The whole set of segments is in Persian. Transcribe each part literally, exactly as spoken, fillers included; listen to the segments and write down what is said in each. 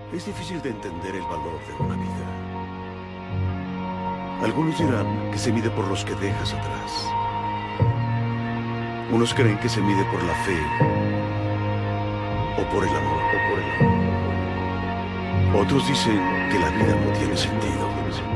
Es difícil de entender el valor de una vida. Algunos dirán que se mide por los que dejas atrás. Unos creen que se mide por la fe o por el amor. O por el amor. Otros dicen que la vida no tiene sentido.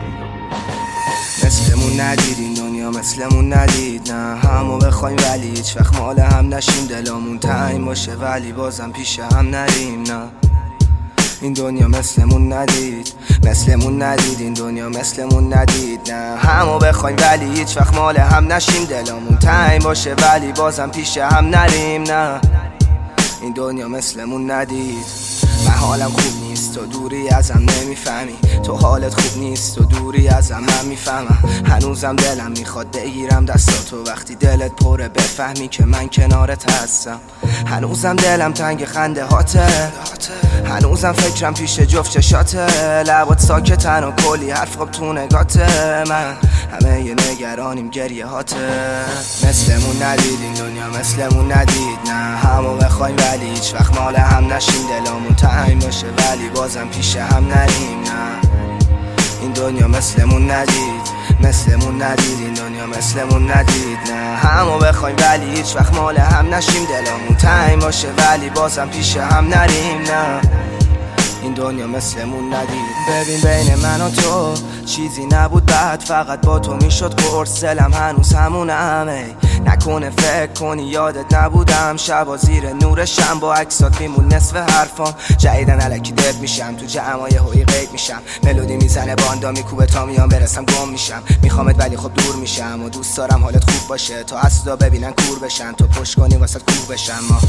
مثلمون ندید این دنیا مثلمون ندید، نه همو بخوایم ولی هیچ وقت مال هم نشیم، دلامون تنگ باشه ولی بازم پیش هم نریم. نه این دنیا مثلمون ندید، مثلمون ندید، این دنیا مثلمون ندید، نه همو بخوایم ولی هیچ وقت مال هم نشیم، دلامون تنگ باشه ولی بازم پیش هم نریم. نه این دنیا مثلمون ندید. من حالم خوب نیست تو دوری ازم نمیفهمی، تو حالت خوب نیست تو دوری ازم من میفهمم. هنوزم دلم میخواد بگیرم دستاتو وقتی دلت پره، بفهمی که من کنارت هستم. هنوزم دلم تنگ خنده هاته، هنوزم فکرم پیش جفت چشاته، لبات ساکتن و کلی حرف خوب تو نگاته، من همه یه نگرانیم گریه هاته. مثلمون ندید این دنیا مثلمون ندید، نه همو بخوایم ولی هیچ وقت مال هم نشیم، دلامون تنگ باشه ولی بازم پیش هم نریم. نه این دنیا مثلمون ندید، مثلمون ندید، این دنیا مثلمون ندید، نه همو بخوایم ولی هیچ وقت مال هم نشیم، دلامون تنگ باشه ولی بازم پیش هم نریم. نه این دنیا مثلمون ندید. ببین بین من و تو چیزی نبود، بعد فقط با تو میشد قرص، دلم هنوز همونم. نکنه فکر کنی یادت نبودم، شبا زیر نور شم با عکسات میمون نصف حرفام، جدیدن الکی دل میشم تو جمعای هوی غیب میشم، ملودی میزنه باندا میکوبه تا میام برسم گم میشم، میخوامت ولی خب دور میشم و دوست دارم حالت خوب باشه، تو اصلا ببینن کور بشن، تو پشت کنی واسه کور بشم. ما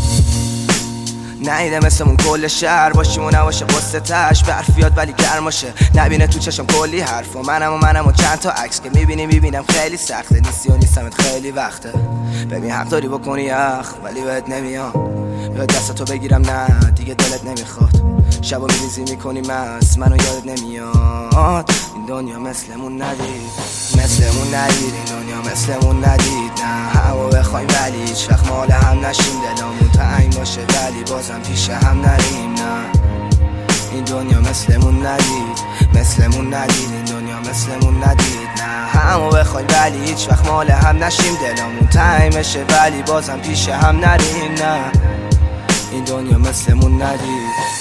نیده مثلمون کل شهر باشیم و نباشه قصه تش، برف بیاد ولی گرماشه، نبینه تو چشم کلی حرف و منم و منم و چند تا عکس که میبینی میبینم خیلی سخته، نیستی و نیستمت خیلی وقته. ببین حق داری بکنی اخ ولی بهت نمیام، یا دستتو بگیرم نه دیگه دلت نمیخواد، شبا میریزی میکنی مست منو یادت نمیاد. این دنیا مثلمون ندید، مثلمون ندید، این دنیا مثلمون ندید، نه همو بخوایم ولی هیچ وقت مال هم نشیم، دلامون تنگ باشه ولی بازم پیش هم نریم. نه این دنیا مثلمون ندید، مثلمون ندید، این دنیا مثلمون ندید، نه همو بخوایم ولی هیچ وقت مال هم نشیم، دلامون تنگ بشه ولی بازم پیش هم نریم. نه این دنیا مثلمون ندید.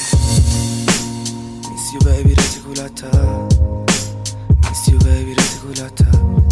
Miss you baby reticulata, miss you baby reticulata.